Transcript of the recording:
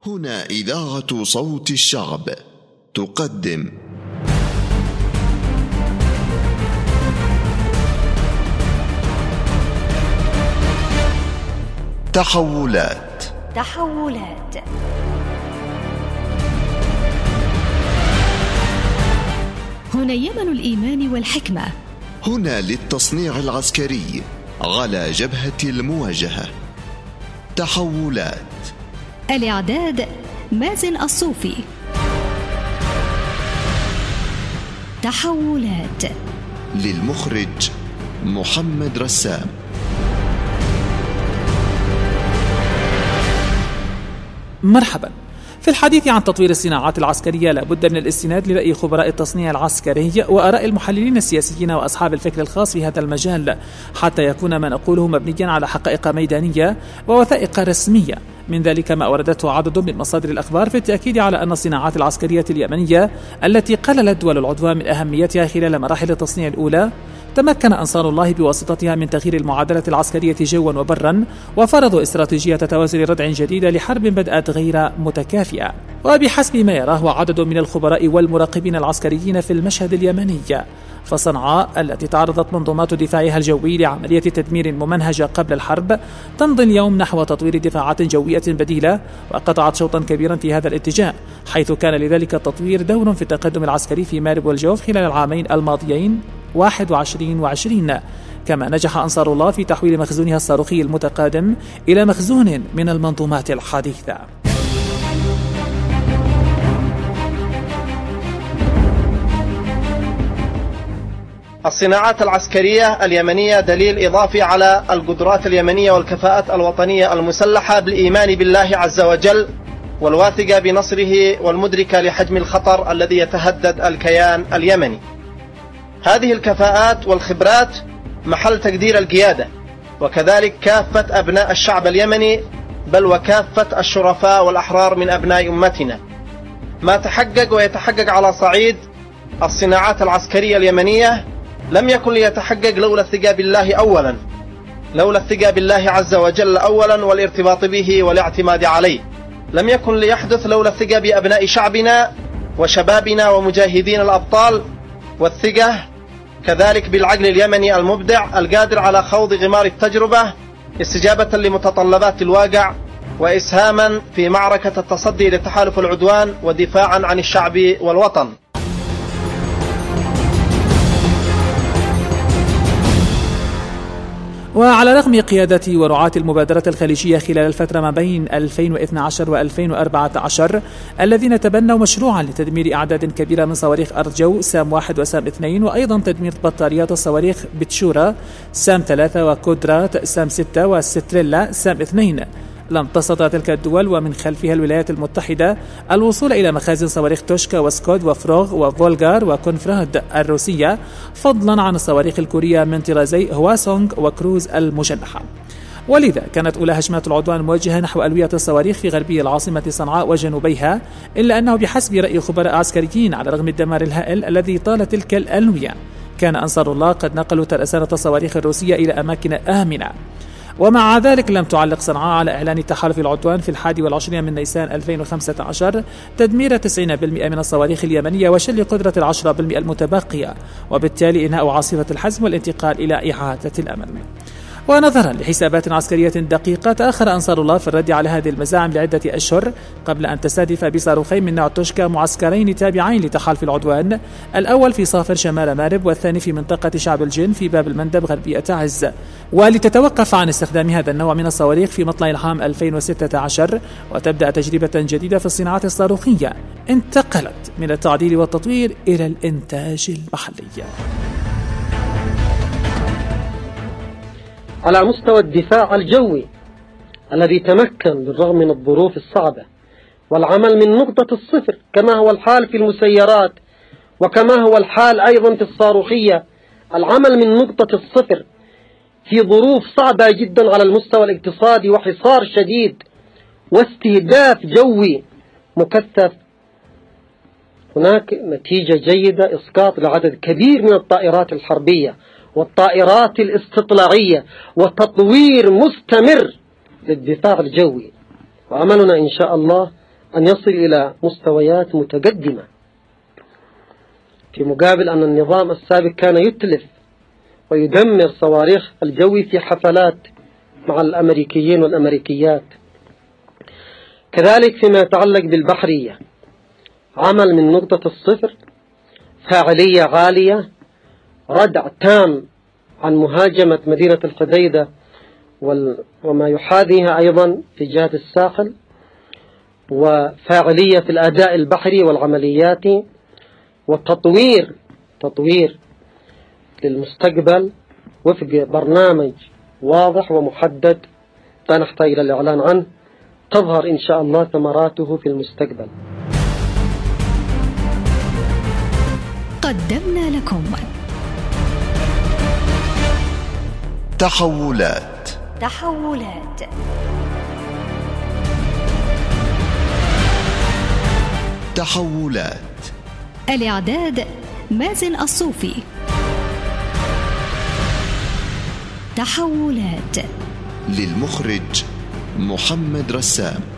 هنا إذاعة صوت الشعب تقدم تحولات. هنا يمن الإيمان والحكمة، هنا للتصنيع العسكري على جبهة المواجهة. تحولات. الإعداد مازن الصوفي. تحولات للمخرج محمد رسام. مرحبا. في الحديث عن تطوير الصناعات العسكرية لابد من الاستناد لرأي خبراء التصنيع العسكري وآراء المحللين السياسيين وأصحاب الفكر الخاص في هذا المجال، حتى يكون ما نقوله مبنيا على حقائق ميدانية ووثائق رسمية. من ذلك ما أوردته عدد من مصادر الأخبار في التأكيد على أن الصناعات العسكرية اليمنية التي قللت دول العدوان من أهميتها خلال مراحل التصنيع الأولى، تمكن أنصار الله بواسطتها من تغيير المعادلة العسكرية جوا وبرا، وفرضوا استراتيجية توازن ردع جديدة لحرب بدأت غير متكافئة. وبحسب ما يراه عدد من الخبراء والمراقبين العسكريين في المشهد اليمني، فصنعاء التي تعرضت منظومات دفاعها الجوي لعملية تدمير ممنهجة قبل الحرب تمضي اليوم نحو تطوير دفاعات جوية بديلة، وقطعت شوطا كبيرا في هذا الاتجاه، حيث كان لذلك التطوير دور في التقدم العسكري في مارب والجوف خلال العامين الماضيين 21 و20. كما نجح أنصار الله في تحويل مخزونها الصاروخي المتقادم إلى مخزون من المنظومات الحديثة. الصناعات العسكرية اليمنية دليل إضافي على القدرات اليمنية والكفاءات الوطنية المسلحة بالإيمان بالله عز وجل والواثقة بنصره والمدركة لحجم الخطر الذي يتهدد الكيان اليمني. هذه الكفاءات والخبرات محل تقدير القيادة، وكذلك كافة أبناء الشعب اليمني، بل وكافة الشرفاء والأحرار من أبناء أمتنا. ما تحقق ويتحقق على صعيد الصناعات العسكرية اليمنية لم يكن ليتحقق لولا الثقة بالله أولا، لولا الثقة بالله عز وجل أولا والارتباط به والاعتماد عليه. لم يكن ليحدث لولا الثقة بأبناء شعبنا وشبابنا ومجاهدين الأبطال، والثقة كذلك بالعقل اليمني المبدع القادر على خوض غمار التجربة استجابة لمتطلبات الواقع وإسهاما في معركة التصدي لتحالف العدوان ودفاعا عن الشعب والوطن. وعلى رغم قيادة ورعاة المبادرة الخليجية خلال الفترة ما بين 2012 و2014 الذين تبنوا مشروعا لتدمير أعداد كبيرة من صواريخ أرض جو سام 1 وسام 2، وأيضا تدمير بطاريات الصواريخ بتشورا سام 3 وكودرات سام 6 وستريلا سام 2، لم تستطع تلك الدول ومن خلفها الولايات المتحدة الوصول إلى مخازن صواريخ توشكا وسكود وفروغ وفولغار وكونفراد الروسية، فضلا عن الصواريخ الكورية من طرازي هواسونغ وكروز المجنحة. ولذا كانت أولى هجمات العدوان موجهة نحو ألوية الصواريخ في غربي العاصمة صنعاء وجنوبيها، إلا أنه بحسب رأي خبراء عسكريين على رغم الدمار الهائل الذي طال تلك الألوية، كان أنصار الله قد نقلوا ترسانة الصواريخ الروسية إلى أماكن آمنة. ومع ذلك لم تعلق صنعاء على إعلان تحالف العدوان في 21 من نيسان 2015 تدمير 90% من الصواريخ اليمنية وشل قدرة 10% المتبقية، وبالتالي إنهاء عاصفة الحزم والانتقال إلى إعادة الأمل. ونظرا لحسابات عسكرية دقيقة، تأخر أنصار الله في الرد على هذه المزاعم لعدة أشهر قبل أن تستهدف بصاروخين من نوع توشكا معسكرين تابعين لتحالف العدوان، الأول في صافر شمال مارب والثاني في منطقة شعب الجن في باب المندب غربية تعز، ولتتوقف عن استخدام هذا النوع من الصواريخ في مطلع العام 2016 وتبدأ تجربة جديدة في الصناعات الصاروخية انتقلت من التعديل والتطوير إلى الإنتاج المحلي. على مستوى الدفاع الجوي الذي تمكن بالرغم من الظروف الصعبة والعمل من نقطة الصفر كما هو الحال في المسيرات وكما هو الحال أيضا في الصاروخية، العمل من نقطة الصفر في ظروف صعبة جدا على المستوى الاقتصادي وحصار شديد واستهداف جوي مكثف، هناك نتيجة جيدة إسقاط لعدد كبير من الطائرات الحربية والطائرات الاستطلاعية وتطوير مستمر للدفاع الجوي. وعملنا إن شاء الله أن يصل إلى مستويات متقدمة، في مقابل أن النظام السابق كان يتلف ويدمر صواريخ الجوي في حفلات مع الأمريكيين والأمريكيات. كذلك فيما يتعلق بالبحرية، عمل من نقطة الصفر، فاعلية عالية، ردع تام عن مهاجمة مدينة الحديدة وما يحاذيها أيضا في جهة الساحل، وفاعلية في الأداء البحري والعمليات، وتطوير للمستقبل وفق برنامج واضح ومحدد لا نحتاج إلى الإعلان عنه، تظهر إن شاء الله ثمراته في المستقبل. قدمنا لكم تحولات. الإعداد مازن الصوفي. تحولات للمخرج محمد رسام.